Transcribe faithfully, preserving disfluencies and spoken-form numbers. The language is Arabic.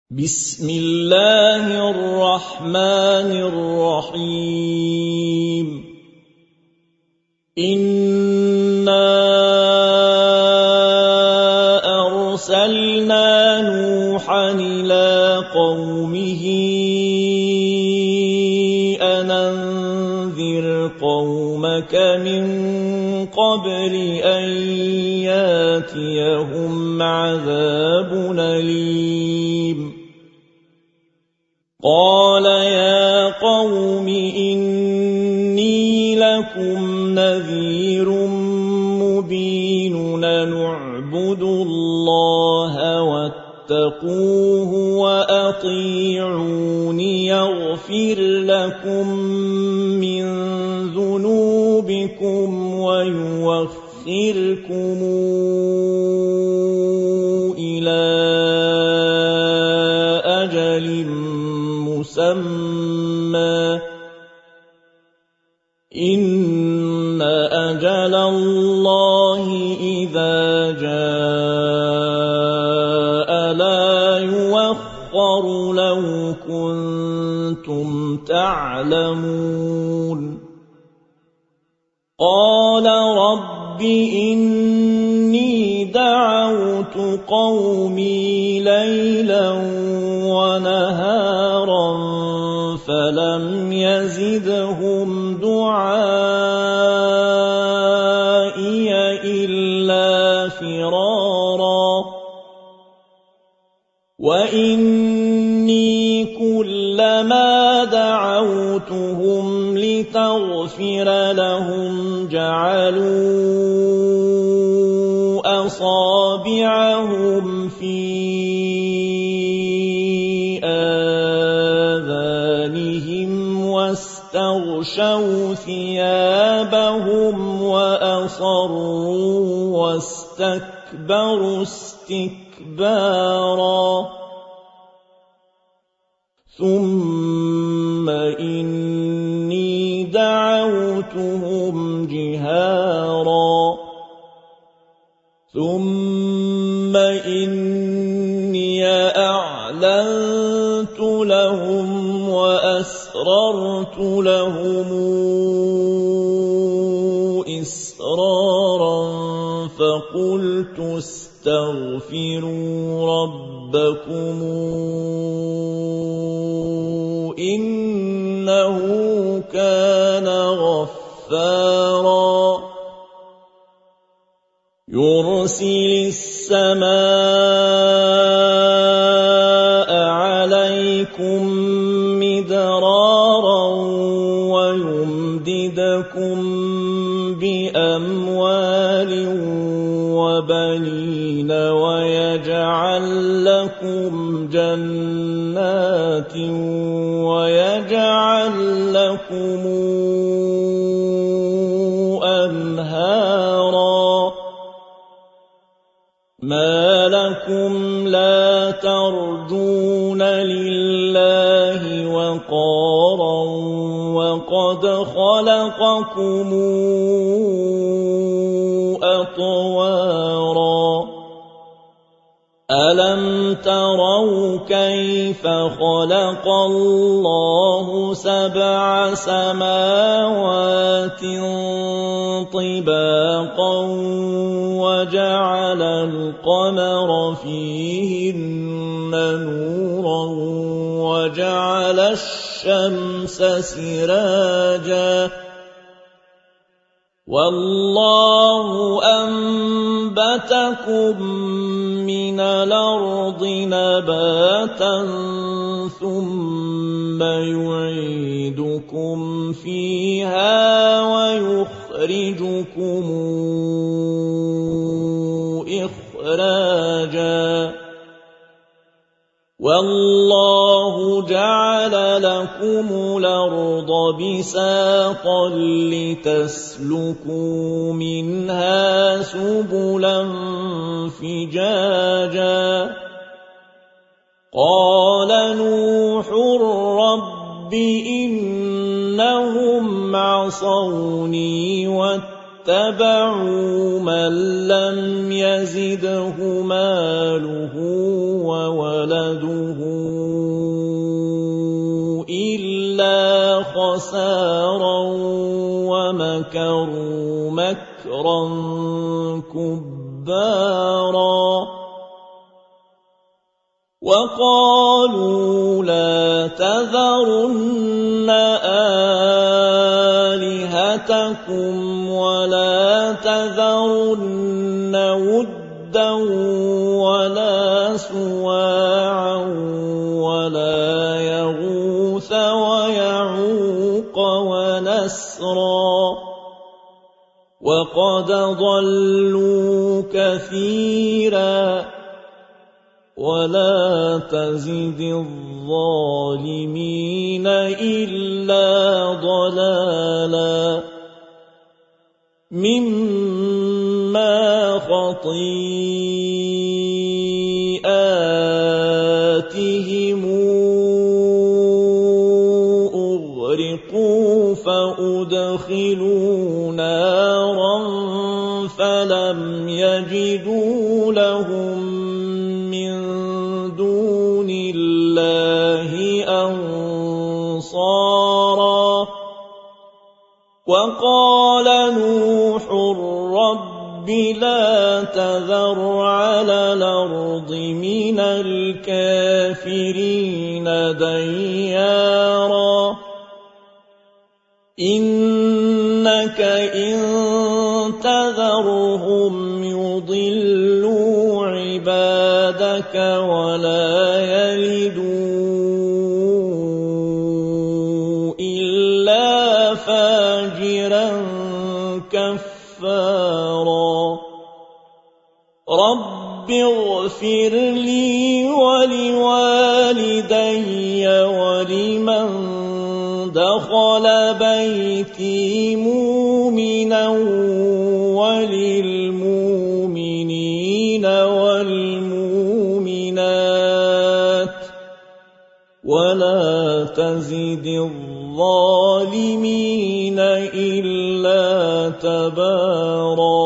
بسم الله الرحمن الرحيم إنا أرسلنا نوحا إلى قومه أن أنذر قومك من قبل أن ياتيهم عذاب أليم قال يا قوم إني لكم نذير مبين اعبدوا الله واتقوه وأطيعون يغفر لكم من ذنوبكم ويوخركم إلى أجل مسمى إن أجل الله إذا جاء لا يوخر لو كنتم تعلمون قال رب إني دعوت قومي ليلا ونهارا فلم يزدهم دعائي إلا فرارا وإني كلما دعوتهم لتغفر لهم جعلوا أصابعهم في آذانهم واستغشوا ثيابهم وأصروا واستكبروا استكبارا ثم إني دعوتهم جهارا ثم إني أعلنت لهم وأسررت لهم إسرارا فقلت استغفروا ربكم إنه كان غفارا يرسل السماء عليكم مدرارا ويمددكم بأموال وبنين ويجعل لكم جنات ويجعل لكم أنهارا ما لكم لا ترجون لله وقارا وقد خلقكم أطوارا ألم تروا كيف خلق الله سبع سماوات طباقا وجعل القمر فيهن نورا وجعل الشمس سراجا والله أنبتكم من الأرض نباتا ثم يعيدكم فيها ويخرجكم إخراجا والله جعل لكم الأرض بساطا لتسلكوا منها سبلا فجاجا قال نوح رب إنهم عصوني واتبعوا من لم يزده ماله وولده إِلَّا خَسَارًا وَمَكَرُوا مَكْرًا كُبَّارًا وَقَالُوا لَا تَذَرُنَّ آلِهَتَكُمْ وَلَا تَذَرُنَّ وُدًّا وَلَا سُوَاعًا وَلَا يَغُوثَ وَيَعُوقَ وَنَسْرًا وَقَدْ ضَلُّوا كَثِيرًا وَلَا تَزِدِ الظَّالِمِينَ إِلَّا ضَلَالًا مِّمَّا خَطِيئَاتِهِمْ أُغْرِقُوا فَأُدْخِلُوا نَارًا فَلَمْ يَجِدُوا لَهُم دون الله أنصارا وقال نوح رب لا تذر على الأرض من الكافرين ديارا إنك إن تذرهم يضلوا عبادك ولا يلدوا إلا فاجرا كفارا رب اغفر لي ولوالدي ولمن دخل بيتي مؤمنا وللمؤمنين والمؤمنات ولا تزد الظالمين إلا تبارا